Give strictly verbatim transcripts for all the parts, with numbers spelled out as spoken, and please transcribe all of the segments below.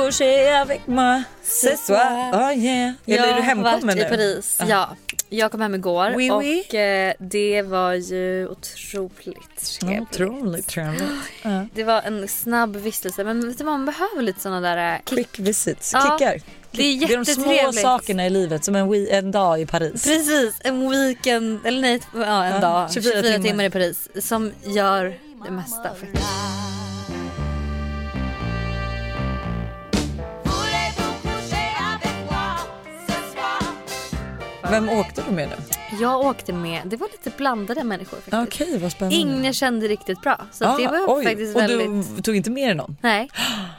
coucher avec moi ce soir. Oh yeah. Jag Eller är du har varit hemkommen i nu? Paris. Ja, jag kom hem igår Oui, och oui. eh, det var ju otroligt trevligt. Otroligt trevligt. Ja. Det var en snabb vistelse, men vet du, man behöver lite såna där eh, Quick visits, Ja, kickar. det är Det är de små jättetrevligt. sakerna i livet, som en, we- en dag i Paris. Precis, en weekend, eller nej, ja, en Ja, dag, tjugofyra tjugofyra timmar. timmar i Paris, som gör det mesta faktiskt. Vem åkte du med nu? Jag åkte med, det var lite blandade människor faktiskt. Okej, vad spännande. Ingen kände riktigt bra, så Ah, det var oj. faktiskt och väldigt... du tog inte med dig någon? Nej,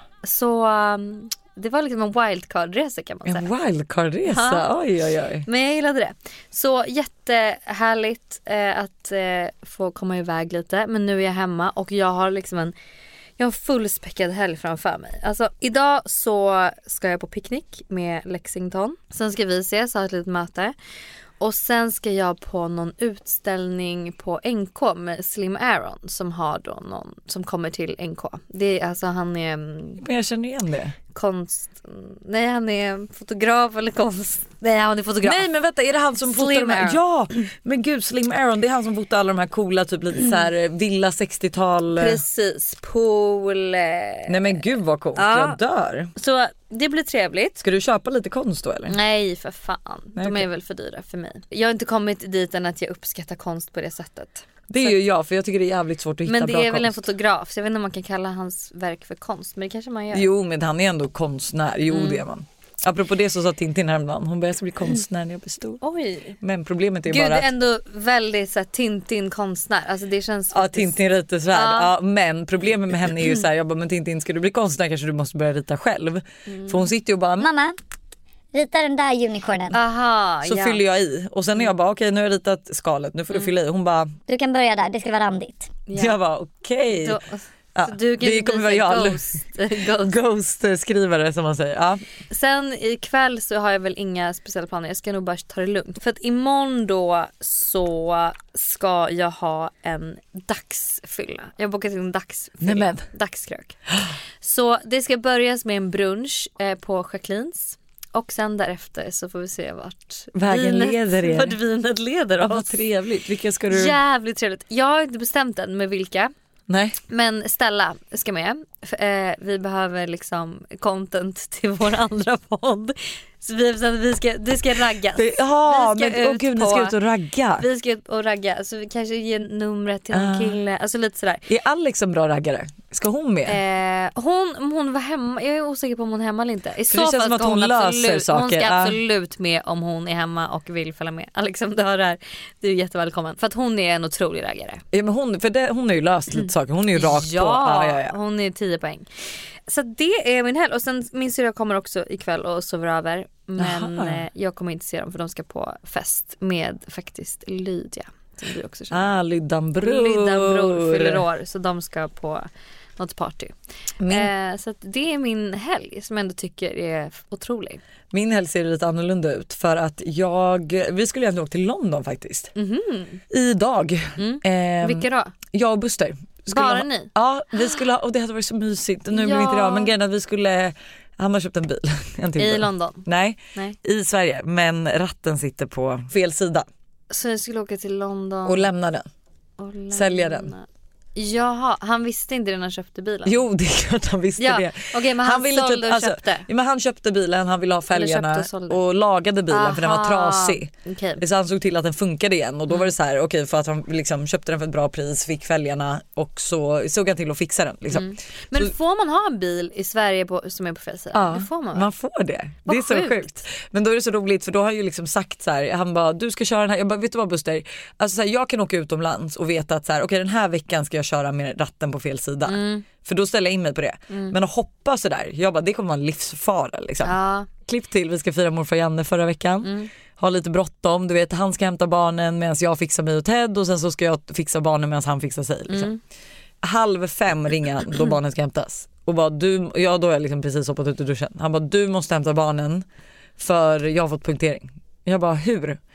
så um, det var liksom en wildcard-resa kan man säga. En wildcard-resa, Ja. oj oj oj. Men jag gillade det. Så jättehärligt eh, att eh, få komma iväg lite. Men nu är jag hemma och jag har liksom en, jag har en fullspäckad helg framför mig. Alltså idag så ska jag på picknick med Lexington. Sen ska vi ses, ha ett litet möte. Och sen ska jag på någon utställning på N K med Slim Aaron som har då någon som kommer till N K. Det är alltså han är Men jag känner igen det. konst. Nej, han är fotograf eller konst. Nej, han är fotograf. Nej, men vänta, är det han som fotar Slim de här? Aaron. Ja, men gud, Slim Aaron, det är han som fotar alla de här coola, typ lite så här villa sextiotal. Precis, pool. eh, Nej men gud vad coolt, Ja. jag dör. Så det blir trevligt. Ska du köpa lite konst då eller? Nej, för fan. Nej, De okej. är väl för dyra för mig. Jag har inte kommit dit än att jag uppskattar konst på det sättet. Det är ju jag, för jag tycker det är jävligt svårt att hitta Men det bra är väl en konst. fotograf, så jag vet inte om man kan kalla hans verk för konst. Men det kanske man gör. Jo, men han är ändå konstnär, jo Mm. det är man. Apropå det så sa Tintin häromdagen, hon börjar bli konstnär när jag blir stor. Oj. Men problemet är Gud, bara det att är ändå väldigt så här, Tintin-konstnär. Alltså det känns ja, faktiskt- Tintin ritar svärd. Ja. Ja, men problemet med henne är ju så här, jag bara, men Tintin, ska du bli konstnär kanske du måste börja rita själv. Mm. För hon sitter ju och bara, Mamma, rita den där unicornen. Aha, så ja. fyller jag i. Och sen är jag bara, okej nu har jag ritat skalet, nu får du fylla i. Hon bara, Du kan börja där, det ska vara randigt. Ja. jag bara okej. Då, Ja, så du kan det bli kommer så vara jag. ghost, ghost. Ghost-skrivare som man säger. Ja. Sen ikväll så har jag väl inga speciella planer. Jag ska nog bara ta det lugnt. För att imorgon då så ska jag ha en dagsfylla. Jag har bokat in en dagsfylla. Nämen. Dagskrök. Så det ska börjas med en brunch eh, på Jacquelines. Och sen därefter så får vi se vart Vägen vinet, leder er. vart vinet leder Ja, oss. vad trevligt. Vilka ska du? Jävligt trevligt. Jag har inte bestämt än med vilka. Nej. Men Stella ska med. För, eh, vi behöver liksom content till vår andra podd. Så vi har bestämt att vi ska, det ska raggas. Det, ja, Vi ska men åh ut gud, ni på- ska ut och ragga. Vi ska ut och ragga. Så vi kanske ger numret till någon Ah. kille. Alltså lite sådär. Är Alex en bra raggare? Ska hon med? Eh, hon, om hon var hemma. Jag är osäker på om hon är hemma eller inte. I så det känns fall som ska att hon löser absolut, saker. Hon ska Ah. absolut med om hon är hemma och vill följa med. Alex, om du hör det här, du är jättevälkommen. För att hon är en otrolig raggare. Ja, men hon, för det, hon har ju löst lite saker. Hon är ju rakt ja, på. Ja, ja, ja. hon är tio poäng. Så det är min helg. Och sen min syrra kommer också ikväll och sover över. Men Aha. eh, jag kommer inte se dem för de ska på fest med faktiskt Lydia. Som du också känner. Ah, Lyddan bror. Lyddan bror fyller år. Så de ska på något party. Min, Eh, så att det är min helg som jag ändå tycker är otrolig. min helg ser lite annorlunda ut. För att jag, vi skulle egentligen åka till London faktiskt. Mhm. Idag. Mm. Ehm, Vilka då? Jag och Buster. skulle Bara ha, ni? Ja, vi skulle ha, och det hade varit så mysigt. Nu blev Ja. inte det av, men grejen är att vi skulle, han har köpt en bil. En till I bil. London? Nej, Nej. i Sverige. Men ratten sitter på fel sida. Så jag skulle åka till London Och lämna den. och lämna. sälja den. Jaha, han visste inte det när han köpte bilen. Jo, det är klart han visste Ja, det. okej, men han, ville sålde typ- och alltså, köpte. Ja, men han köpte bilen, han ville ha fälgarna köpte och sålde. och lagade bilen för den var Aha. trasig. Okej. Så han såg till att den funkade igen och då Mm. var det så här, okej, för att han liksom köpte den för ett bra pris, fick fälgarna och så såg han till att fixa den liksom. Mm. Men Så- får man ha en bil i Sverige på, som är på fel sida? Ja, Det får man, va? man får det. Vad det är så sjukt. sjukt. Men då är det så roligt för då har han ju liksom sagt så här, han bara, du ska köra den här. Jag bara, vet du vad Buster? Alltså så här, jag kan åka utomlands och veta att så här, okej, den här veckan ska jag köra med ratten på fel sida. Mm. För då ställer jag in mig på det. Men att hoppa så där, jag bara, det kommer vara en livsfara liksom. Ja. Klipp till, vi ska fira morfar Janne förra veckan. Mm. Ha lite bråttom, du vet, han ska hämta barnen medan jag fixar mig och Ted och sen så ska jag fixa barnen medan han fixar sig liksom. Mm. Halv fem ringer han då barnen ska hämtas och bara, du, ja, då har jag liksom precis hoppat ut ur duschen. Han bara, du måste hämta barnen för jag har fått punktering. Jag bara, hur?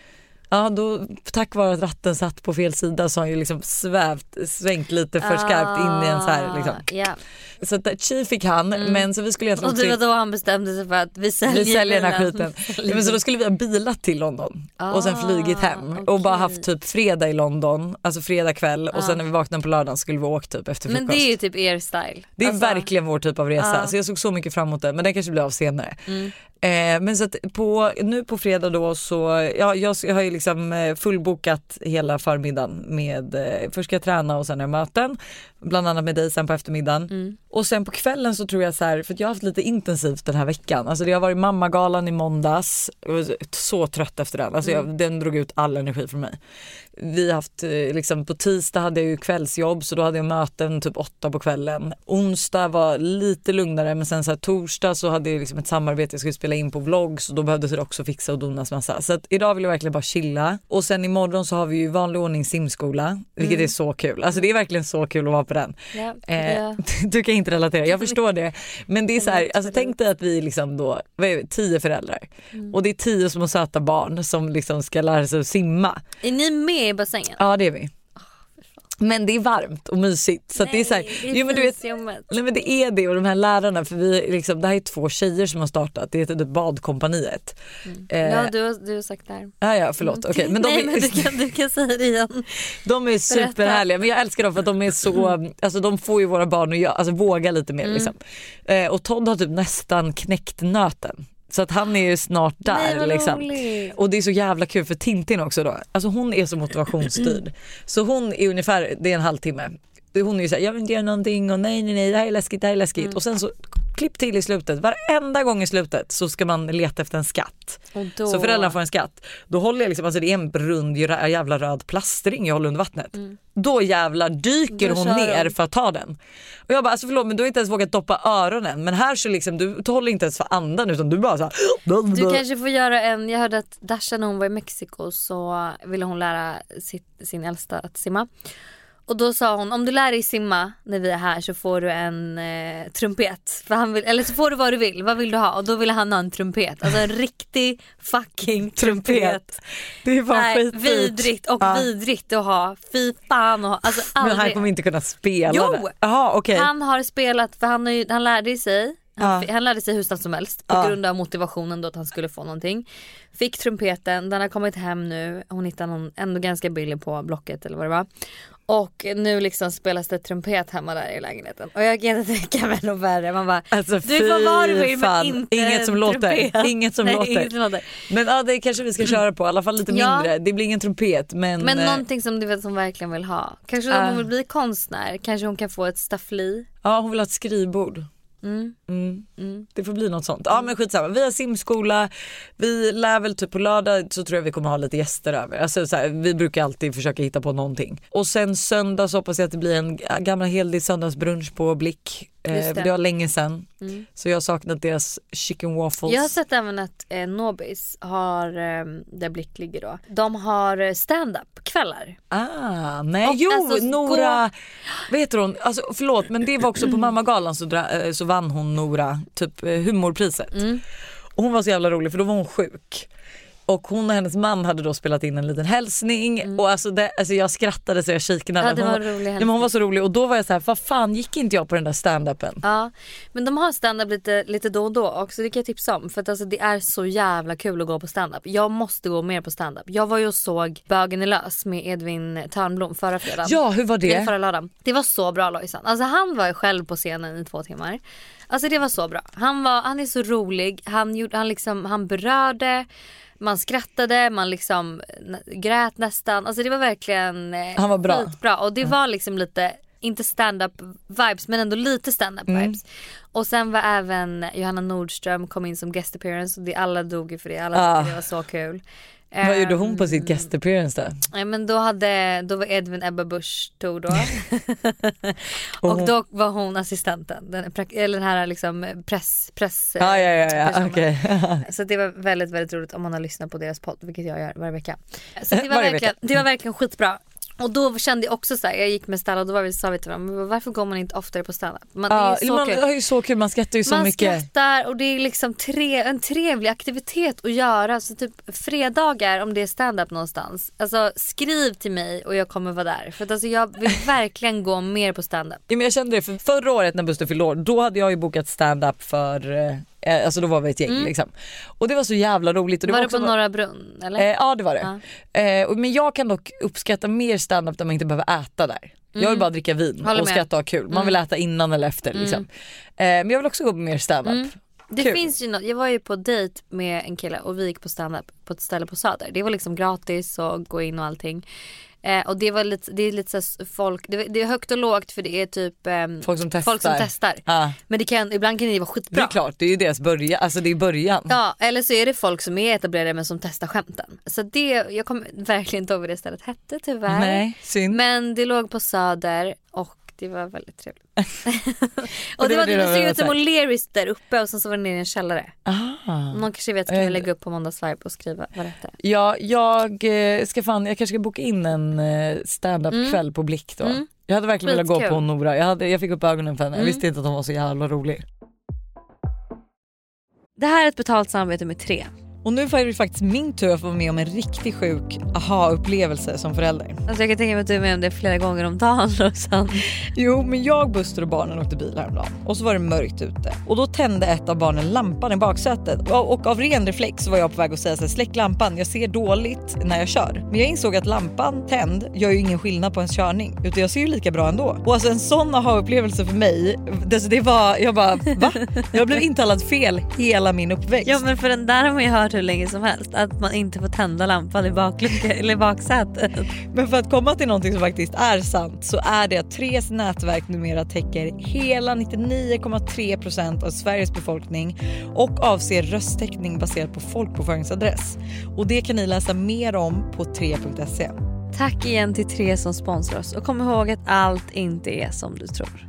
Ja, då, tack vare att ratten satt på fel sida så har han ju liksom svävt, svängt lite för skarpt in i en så här liksom. Yeah. Så att chi fick han, mm. men så vi skulle egentligen och det var då han bestämde sig för att vi säljer, vi säljer den här skiten. Ja, men så då skulle vi ha bilat till London ah, och sen flygit hem okay. och bara haft typ fredag i London, alltså fredag kväll och ah. sen när vi vaknade på lördagen skulle vi åka typ efter frukost. Men det är ju typ er style. Det är alltså. verkligen vår typ av resa, ah. så jag såg så mycket fram emot det, men det kanske blir av senare. Mm. Eh, men så att på, nu på fredag då så, ja, jag, jag har ju liksom fullbokat hela förmiddagen med, eh, först ska jag träna och sen är möten, bland annat med dig sen på eftermiddagen. Mm. Och sen på kvällen så tror jag så här, för att jag har haft lite intensivt den här veckan. Alltså det har varit mammagalan i måndags, jag var så trött efter den, alltså jag, mm. den drog ut all energi från mig. Vi har haft, liksom på tisdag hade jag ju kvällsjobb så då hade jag möten typ åtta på kvällen. Onsdag var lite lugnare men sen så här torsdag så hade jag liksom ett samarbete jag skulle spela in på vlogg så då behövde jag också fixa och donas massa. Så att idag vill jag verkligen bara chilla. Och sen imorgon så har vi ju vanlig ordning simskola, vilket mm. är så kul. Alltså det är verkligen så kul att vara på den. Ja, eh, ja. Du kan inte relatera, jag förstår det. Men det är så här, alltså tänk dig att vi liksom då, vad är det, tio föräldrar. Mm. Och det är tio små söta barn som liksom ska lära sig att simma. Är ni med i bassängen? Ja, det är vi. Men det är varmt och mysigt så nej, att det är så här, det är jo, men du vet, nej men det är det och de här lärarna för vi liksom, det här är två tjejer som har startat, det heter det badkompaniet. Mm. Eh, ja, du har, du har sagt det här. Ja, ja, förlåt. Okej, men de nej, är, men du kan, du kan säga det igen. De är superhärliga, men jag älskar dem för att de är så, alltså de får ju våra barn att göra, alltså våga lite mer mm. liksom. Eh, och Todd har typ nästan knäckt nöten. Så att han är ju snart där. Nej, liksom. roligt. Och det är så jävla kul för Tintin också då. Alltså hon är så motivationsstyrd. Så hon är ungefär, det är en halvtimme. Hon är ju såhär, jag vill inte göra någonting och nej nej nej, det här är läskigt, det här är läskigt. Mm. Och sen så klipp till i slutet, varenda gång i slutet så ska man leta efter en skatt. Och då... Så föräldrarna får en skatt. Då håller jag liksom, alltså det är en rund jävla röd plastring jag håller under vattnet. Mm. Då jävlar dyker då hon ner hon. för att ta den. Och jag bara, alltså förlåt men du har inte ens vågat doppa öronen. Men här så liksom, du håller inte ens för andan utan du bara så här. Du kanske får göra en, jag hörde att Dasha när hon var i Mexiko så ville hon lära sitt, sin äldsta att simma. Och då sa hon, om du lär dig simma när vi är här så får du en eh, trumpet. För han vill, eller så får du vad du vill, vad vill du ha? Och då ville han ha en trumpet, alltså en riktig fucking trumpet. trumpet. Det är bara skit. Vidrigt och ja. vidrigt att ha, fy fan. Och, alltså, men han kommer inte kunna spela jo, det. Aha, okay. Han har spelat, för han, har ju, han lärde sig Han, ja. han lärde sig hur snabbt som helst på ja. grund av motivationen då att han skulle få någonting. Fick trumpeten, den har kommit hem nu. Hon hittade någon ändå ganska billig på Blocket eller vad det var. Och nu liksom spelas det trumpet hemma där i lägenheten. Och jag kan inte tänka mig något värre. Man bara, alltså, du får vara du vill men inte inget som låter. Inget som Nej, låter. inget som låter. Men ja, det kanske vi ska köra på. I alla fall lite ja. mindre. Det blir ingen trumpet. Men, men någonting som du vet som verkligen vill ha. Kanske uh. om hon vill bli konstnär. Kanske hon kan få ett staffli. Ja, hon vill ha ett skrivbord. Mm. Mm. Mm. Det får bli något sånt. Ja men skitsamma, vi har simskola. Vi lär väl typ på lördag så tror jag vi kommer ha lite gäster över. Alltså, så här, vi brukar alltid försöka hitta på någonting. Och sen söndag så hoppas jag att det blir en gamla heldig söndagsbrunch på Blick. Eh, det. det var länge sedan. Mm. Så jag har saknat deras chicken waffles. Jag har sett även att eh, Nobis har, eh, där Blick ligger då, de har stand-up kvällar. Ah, nej och jo, alltså, Nora gå... vet hon, alltså förlåt men det var också på mammagalan så, dra, så vann hon Nora typ humorpriset. Mm. Och hon var så jävla rolig för då var hon sjuk. Och hon och hennes man hade då spelat in en liten hälsning mm. och alltså, det, alltså jag skrattade så jag kikade. Ja, det var hon, rolig ja, men hon var så rolig och då var jag så här, vad fan gick inte jag på den där stand-upen? Ja, men de har stand-up lite, lite då och då också, det kan jag tipsa om. För att alltså, det är så jävla kul att gå på stand-up. Jag måste gå mer på stand-up. Jag var ju och såg Bögen är lös med Edvin Törnblom förra fredagen. Ja, hur var det? Förra lördagen. Det var så bra, Lojsan. Alltså han var ju själv på scenen i två timmar. Alltså det var så bra. Han, var, han är så rolig. Han, gjorde, han, liksom, han berörde. Man skrattade, man liksom grät nästan. Alltså det var verkligen eh, han var bra. bra. Och det mm. var liksom lite, inte stand-up vibes men ändå lite stand-up mm. vibes. Och sen var även Johanna Nordström kom in som guest appearance. Och det, alla dog ju för det, alla ah. det var så kul. Vad gjorde hon på sitt guest appearance då? Ja, men då, hade, då var Edvin Ebba Busch Thor då. Och då var hon assistenten. Den, eller den här liksom press, press ah, ja, ja, ja. Okay. Så det var väldigt, väldigt roligt om man har lyssnat på deras podd, vilket jag gör varje vecka. Så det var, verkligen, det var verkligen skitbra. Och då kände jag också så här, jag gick med stand-up och då var vi, sa vi till varandra, varför går man inte oftare på stand-up? Man, ja, det är så man kul. har ju så kul, man skrattar ju så man mycket. Man skrattar och det är liksom tre, en trevlig aktivitet att göra. Så typ fredagar om det är stand-up någonstans. Alltså skriv till mig och jag kommer vara där. För att alltså, jag vill verkligen gå mer på stand-up. Ja, men jag kände det för förra året när Buster fyllde år, då hade jag ju bokat stand-up för... Eh, alltså då var vi ett gäng mm. liksom. Och det var så jävla roligt. Och det var, var det på var... Norra Brunn? Eller? Eh, ja det var det. Ja. Eh, men jag kan dock uppskatta mer stand-up där man inte behöver äta där. Mm. Jag vill bara dricka vin Håller och med. skratta och ha kul. Man mm. vill äta innan eller efter mm. liksom. eh, Men jag vill också gå på mer stand-up. Mm. Det kul. Finns ju något. Jag var ju på dejt med en kille och vi gick på stand-up på ett ställe på Söder. Det var liksom gratis och gå in och allting. Eh, och det var lite, det är lite så folk, det, det är högt och lågt för det är typ eh, folk som testar. Folk som testar. Ah. Men det kan, ibland kan det vara skitbra. Det är klart, det är ju deras början, alltså det är början. Ja, eller så är det folk som är etablerade men som testar skämten. Så det, jag kommer verkligen inte ihåg vad det stället hette tyvärr. Nej, synd. Men det låg på Söder och det var väldigt trevligt. och det det, var var, det det, det såg var ut som O'Learys där uppe och sen så var det ner i en källare. Ah. Någon kanske vet, kan vi lägga upp på Måndagsvibe och skriva vad det hette. Ja, jag ska fan, jag kanske ska boka in en stand-up mm. kväll på Blick då. Mm. Jag hade verkligen velat gå på Nora. Jag, hade, jag fick upp ögonen för henne. Jag visste inte att hon var så jävla rolig. Det här är ett betalt samarbete med Tre. Och nu får det faktiskt min tur att få vara med om en riktigt sjuk aha-upplevelse som förälder. Alltså jag kan tänka mig att du är med om det flera gånger om dagen. Och jo, men jag, Buster och barnen åkte bil häromdagen. Och så var det mörkt ute. Och då tände ett av barnen lampan i baksätet. Och, och av ren reflex så var jag på väg att säga så här, släck lampan, jag ser dåligt när jag kör. Men jag insåg att lampan tänd gör ju ingen skillnad på en körning. Utan jag ser ju lika bra ändå. Och alltså en sån aha-upplevelse för mig, det, det var, jag bara, va? Jag blev intalad fel hela min uppväxt. Ja, men för den där har man ju hört hur länge som helst, att man inte får tända lampan i bakluckan eller baksätet. Men för att komma till någonting som faktiskt är sant så är det att Tres nätverk numera täcker hela nittionio komma tre procent av Sveriges befolkning och avser rösttäckning baserat på folkbokföringsadress. Och det kan ni läsa mer om på tre punkt se. Tack igen till Tre som sponsrar oss och kom ihåg att allt inte är som du tror.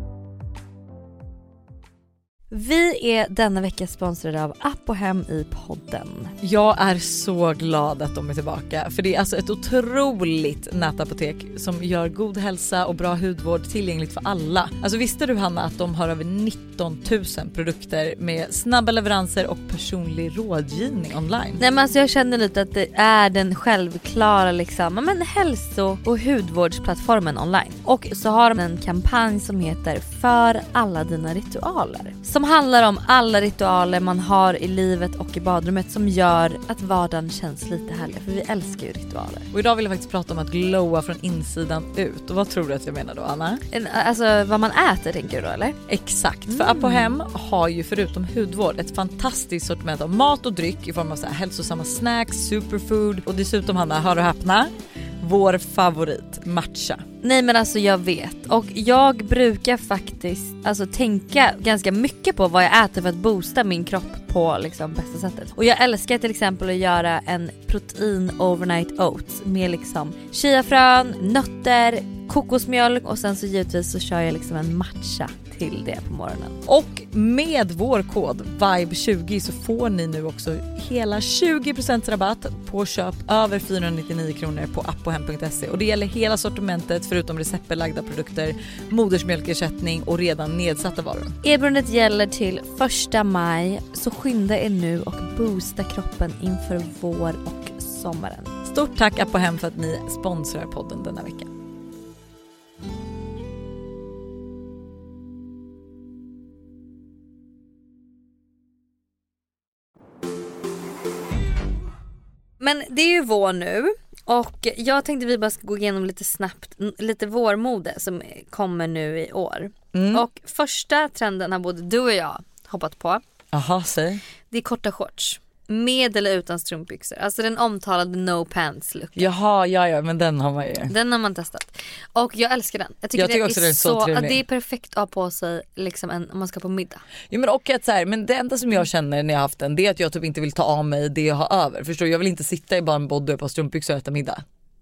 Vi är denna vecka sponsrade av Apohem i podden. Jag är så glad att de är tillbaka. För det är alltså ett otroligt nätapotek som gör god hälsa och bra hudvård tillgängligt för alla. Alltså visste du, Hanna, att de har över nitton tusen produkter med snabba leveranser och personlig rådgivning online? Nej, men alltså jag känner lite att det är den självklara liksom, men hälso- och hudvårdsplattformen online. Och så har de en kampanj som heter För alla dina ritualer. Som handlar om alla ritualer man har i livet och i badrummet som gör att vardagen känns lite härlig. För vi älskar ju ritualer. Och idag vill jag faktiskt prata om att glowa från insidan ut. Och vad tror du att jag menar då, Anna? Alltså vad man äter, tänker du då, eller? Exakt, för mm. Apohem har ju förutom hudvård ett fantastiskt sortiment av mat och dryck i form av så här hälsosamma snacks, superfood och dessutom, Hanna, hör du häpna, vår favorit, matcha. Nej, men alltså jag vet. Och jag brukar faktiskt alltså tänka ganska mycket på vad jag äter för att boosta min kropp på liksom bästa sättet. Och jag älskar till exempel att göra en protein overnight oats med liksom chiafrön, nötter, kokosmjölk och sen så givetvis så kör jag liksom en matcha till det på morgonen. Och med vår kod vibe tjugo så får ni nu också hela tjugo procent rabatt på köp över fyrahundranittionio kronor på apohem punkt se. Och det gäller hela sortimentet förutom receptbelagda produkter, modersmjölkersättning och redan nedsatta varor. Erbjudandet gäller till första maj, så skynda er nu och boosta kroppen inför vår och sommaren. Stort tack Apohem för att ni sponsrar podden denna vecka. Men det är ju vår nu och jag tänkte vi bara ska gå igenom lite snabbt lite vårmode som kommer nu i år. Mm. Och första trenden har både du och jag hoppat på. Aha, säg. Det är korta shorts. Med eller utan strumpbyxor. Alltså den omtalade no pants look. Jaha, ja, ja, men den har man ju. Den har man testat. Och jag älskar den. Jag tycker, jag tycker det också är den är så, så trevlig. Att det är perfekt att ha på sig liksom en, om man ska på middag. Ja, men och att så här, men det enda som jag känner när jag har haft den, det är att jag typ inte vill ta av mig det jag har över. Förstår du? Jag vill inte sitta i bara en body på strumpbyxor och äta middag.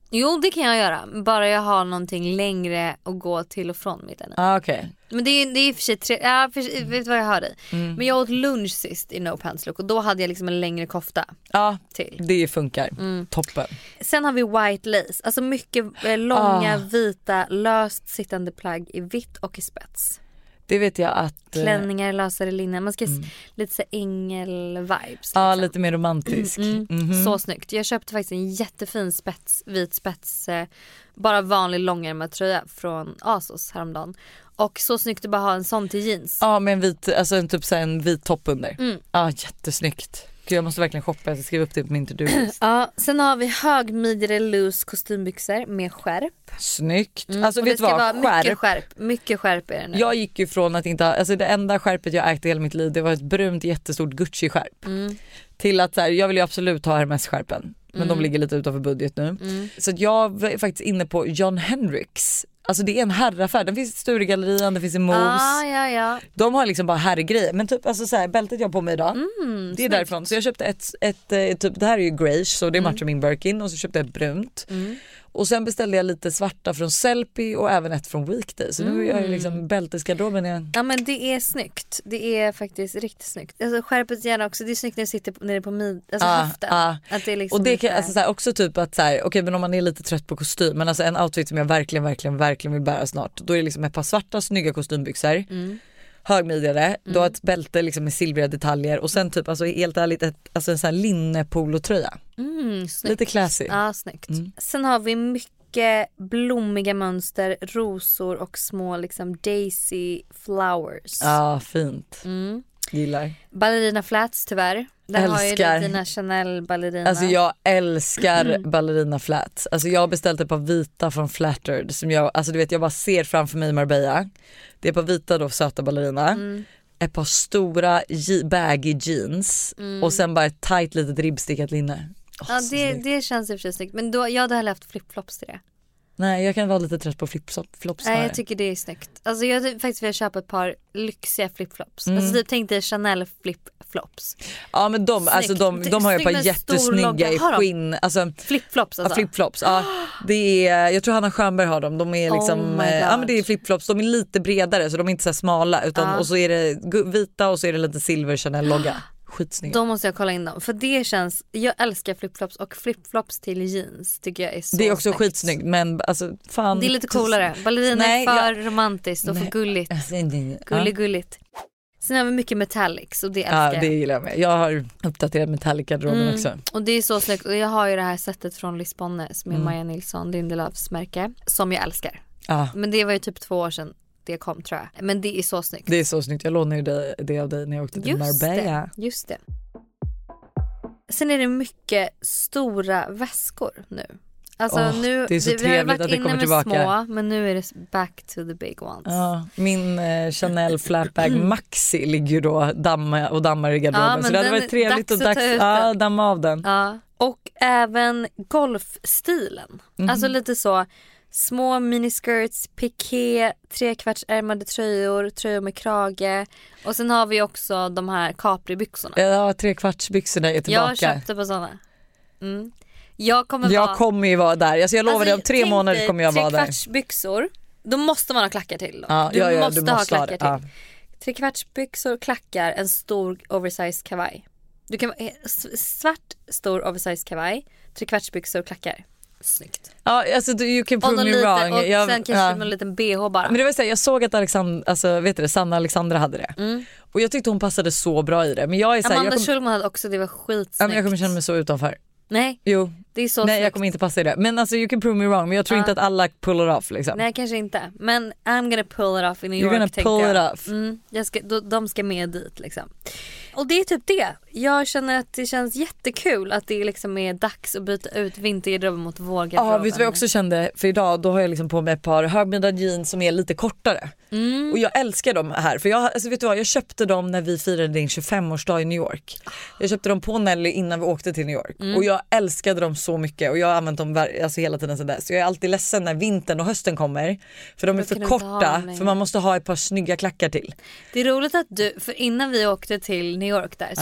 Jo, det kan jag göra. Bara jag har någonting längre att gå till och från middagen. Ah, okej. Okay. Men det är, det är i och för sig tre... Ja, för, vet du vad jag hör dig? Mm. Men jag åt lunch sist i no pants look och då hade jag liksom en längre kofta. Ja, till. Det funkar. Mm. Toppen. Sen har vi white lace. Alltså mycket eh, långa, ah. vita, löst sittande plagg i vitt och i spets. Det vet jag att... Klänningar, lösare linne. Man ska mm. lite så ängel-vibes. Liksom. Ja, lite mer romantisk. Mm. Mm-hmm. Så snyggt. Jag köpte faktiskt en jättefin spets, vit spets, eh, bara vanlig långärmad tröja från Asos häromdagen. Och så snyggt att bara ha en sån till jeans. Ja, med en vit, alltså en typ så en vit topp under. Mm. Ja, jättesnyggt. Gud, jag måste verkligen shoppa, jag ska skriva upp det på min to-do-list. Ja, sen har vi högmidjade loose kostymbyxor med skärp. Snyggt. Mm. Alltså och vet det ska vad? vara mycket skärp. skärp. Mycket skärp är det nu. Jag gick ju från att inte ha, alltså det enda skärpet jag ägt i hela mitt liv, det var ett brunt jättestort Gucci-skärp. Mm. Till att så här, jag vill ju absolut ha Hermes-skärpen. Men mm. de ligger lite utanför budget nu. Mm. Så att jag var faktiskt inne på John Hendricks. Alltså det är en herraffär. Den finns i Sturegallerian, den finns i Mos. Ah, ja, ja. De har liksom bara herrgrejer. Men typ alltså så här, bältet jag har på mig idag. Mm, det är snyggt. Därifrån. Så jag köpte ett, ett, ett typ, det här är ju greige så det matchar mm. min Birkin. Och så köpte jag ett brunt. Mm. Och sen beställde jag lite svarta från Sellpy och även ett från Weekday. Så nu är jag liksom bältesgarderoben igen. Ja, men det är snyggt. Det är faktiskt riktigt snyggt. Alltså skärpet gärna också. Det är snyggt när det sitter nere på mid, alltså ah, höften. Ah. Att det är liksom och det kan lite... alltså, så här, också typ att så här, okej, men om man är lite trött på kostym, men alltså en outfit som jag verkligen, verkligen, verkligen vill bära snart. Då är det liksom ett par svarta snygga kostymbyxor. Mm. Högmidjade, mm. då ett bälte liksom med silvriga detaljer och sen typ alltså helt ärligt ett, alltså en sån här linnepolotröja. Mm, lite classy. Ja, snyggt. Mm. Sen har vi mycket blommiga mönster, rosor och små liksom daisy flowers. Ja, fint. Mm. Gillar. Ballerina flats tyvärr. Där älskar. Har ju dina Chanel ballerina. Alltså jag älskar mm. ballerina flats. Alltså jag har beställt ett par vita från Flattered som jag, alltså du vet jag bara ser framför mig i Marbella. Det är ett par vita då söta ballerina. Mm. Ett par stora baggy jeans mm. och sen bara ett tight litet ribbstickat linne. Oh, ja, det, det känns i och för sig snyggt. Men då, jag hade hellre haft flipflops till det. Nej, jag kan vara lite trött på flipflops. Nej, jag tycker det är snyggt. Alltså jag hade faktiskt velat köpa ett par lyxiga flipflops. Mm. Alltså typ tänkte Chanel flipflops. Ja, men de, alltså de, de har ju ett par jättesnygga i skinn. Alltså, flipflops alltså? Ja, flipflops. Ja, det är, jag tror Hanna Schönberg har dem. De är liksom, oh ja men det är flipflops. De är lite bredare så de är inte så här smala. Utan, ah. Och så är det vita och så är det lite silver Chanel-logga. Skitsnygga. Då måste jag kolla in dem. För det känns, jag älskar flipflops och flipflops till jeans tycker jag är så det är också snyggt. Skitsnyggt men alltså fan. Det är lite coolare. Ballerina är för jag... romantiskt och nej. För gulligt. Gullig gulligt. Sen har vi mycket metallics och det älskar jag. Ja, det gillar jag med. Jag har uppdaterat metallic-garderoben mm. också. Och det är så snyggt. Och jag har ju det här sättet från Lisbonne som är mm. Maja Nilsson Lindelöfs märke som jag älskar. Ah. Men det var ju typ två år sedan det kom tror jag. Men det är så snyggt. Det är så snyggt. Jag lånade ju det, det av dig när jag åkte till just Marbella. Det, just det. Sen är det mycket stora väskor nu. Alltså oh, nu, det är så det, trevligt att det kommer tillbaka. Små, men nu är det back to the big ones. Ja, min eh, Chanel flapbag Maxi ligger ju då damma och dammar i garderoben. Ja, så det hade varit trevligt och dags att ja, damma av den. Ja. Och även golfstilen. Mm. Alltså lite så små miniskirts, piké, trekvartsärmade tröjor, tröjor med krage. Och sen har vi också de här Capri-byxorna. Ja, trekvartsbyxorna är tillbaka. Jag köpte på sådana. Mm. Jag kommer, jag vara... kommer ju vara där. Alltså jag lovar alltså, dig om tre månader kommer jag vara där. Trekvartsbyxor, då måste man ha klackar till. Ja, du, ja, ja, måste du måste ha klackar ha till. Ja. Trekvartsbyxor, klackar, en stor oversized kavaj. Du kan svart stor oversized kavaj, trekvartsbyxor och klackar. Snyggt. Ja, alltså you can prove me lite, wrong. Och jag, sen kanske ja. med en liten B H bara. Men det var så här, jag såg att Alexandra, alltså vet du, Sanna Alexandra hade det. Mm. Och jag tyckte hon passade så bra i det. Men jag är så här, Amanda jag kom... Schulman hade också, det var skitsnyggt. Ja, men jag kommer känna mig så utanför. Nej. Jo. Det är så Nej, snyggt. jag kommer inte passa i det. Men alltså you can prove me wrong. Men jag tror ja. inte att alla pull it off liksom. Nej, kanske inte. Men I'm gonna pull it off in New York. You're gonna pull jag. it off. Mm, jag ska, de, de ska med dit liksom. Och det är typ det. Jag känner att det känns jättekul att det liksom är dags att byta ut vintergarderoben mot vårgarderoben. Ja, vet du vad jag också kände? För idag då har jag liksom på mig ett par högmidjade jeans som är lite kortare. Mm. Och jag älskar dem här. För jag, alltså vet du vad, jag köpte dem när vi firade din tjugofemårsdag i New York. Jag köpte dem på Nelly innan vi åkte till New York. Mm. Och jag älskade dem så mycket. Och jag har använt dem var, alltså hela tiden sedan dess. Så jag är alltid ledsen när vintern och hösten kommer. För de är för korta. För man måste ha ett par snygga klackar till. Det är roligt att du, för innan vi åkte till New York där så äh. köpte jag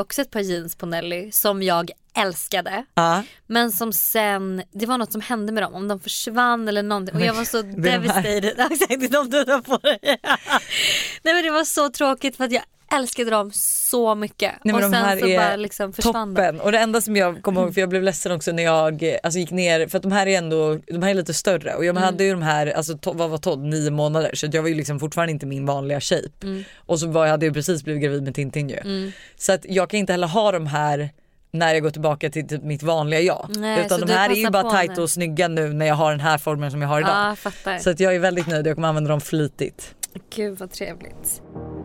också ett par jeans på Nelly som jag älskade. Ja. Men som sen, det var något som hände med dem. Om de försvann eller någonting. Och jag var så devastated. Exakt, de dödade på det. Nej men det var så tråkigt för att jag älskade dem så mycket. Nej, och de sen här så är bara liksom försvann toppen. de. Och det enda som jag kommer ihåg, för jag blev ledsen också när jag alltså, gick ner, för att de här är ändå, de här är lite större och jag mm. hade ju de här, alltså to, vad var Todd, nio månader, så jag var ju liksom fortfarande inte min vanliga shape. Mm. Och så var jag hade ju precis blivit gravid med Tintin ju. Mm. Så att jag kan inte heller ha de här när jag går tillbaka till typ mitt vanliga jag. Nej, utan de här är ju bara tajta och snygga nu när jag har den här formen som jag har idag. Ja, fattar. Så att jag är väldigt nöjd, jag kommer använda dem flitigt. Gud vad trevligt.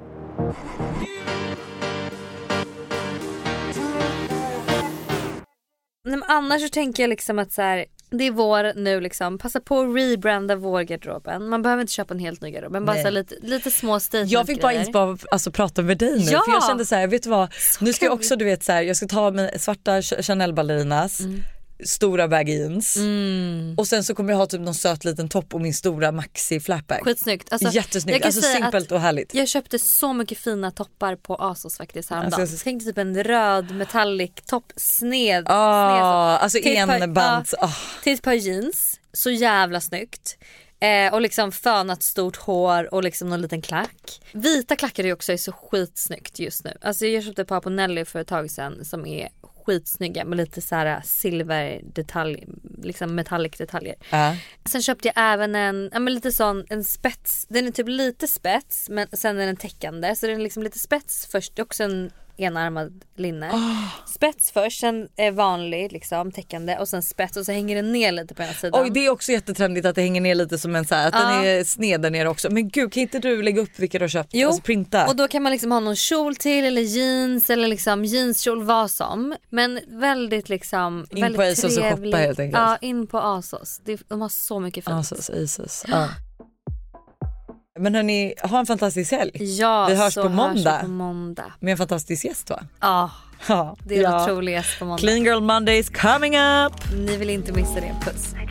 Men annars så tänker jag liksom att så här, det är vår nu liksom, passa på att rebranda vår garderoben. Man behöver inte köpa en helt ny garderob, men bara så lite, lite små statement. Jag fick bara inte bara alltså, prata med dig nu, ja! för jag kände så här, vet du vad, så nu ska jag också, du vet så här, jag ska ta med svarta Chanel ballerinas, mm. stora bag jeans mm. och sen så kommer jag ha typ någon söt liten topp och min stora maxi flapbag. Skitsnyggt. Alltså, jättesnyggt, alltså simpelt och härligt. Jag köpte så mycket fina toppar på ASOS faktiskt häromdagen. Alltså, jag tänkte typ en röd metallic topp, sned, ah, sned alltså enband ja, ah. till ett par jeans, så jävla snyggt. Eh, och liksom fönat stort hår och liksom någon liten klack. Vita klackar är också är så skitsnyggt just nu. Alltså jag köpte ett par på Nelly för ett tag sedan som är skitsnygga med lite så här silverdetalj, liksom metallic detaljer. Uh. Sen köpte jag även en, ja men lite sån en spets. Den är typ lite spets, men sen är den täckande, så den är liksom lite spets först, också en enarmad linne. Oh. Spets först, sen är vanlig liksom täckande och sen spets och så hänger den ner lite på ena sidan. Oj, det är också jättetrendigt att det hänger ner lite som en så här, att ah. den är sned där nere också. Men gud, kan inte du lägga upp vilka du har köpt? Jo, alltså printa. Och då kan man liksom ha någon kjol till eller jeans eller liksom jeanskjol, vad som. Men väldigt liksom in väldigt på ASOS och shoppa helt enkelt. Ja, in på ASOS. De har så mycket fint. ASOS, ASOS. Ja. Men hörni, ha en fantastisk helg. Ja, vi hörs så på måndag. Hörs på måndag. Med en fantastisk gäst, va? Ja, ja. det är ja. en otrolig gäst på måndag. Clean Girl Monday is coming up. Ni vill inte missa det. Puss.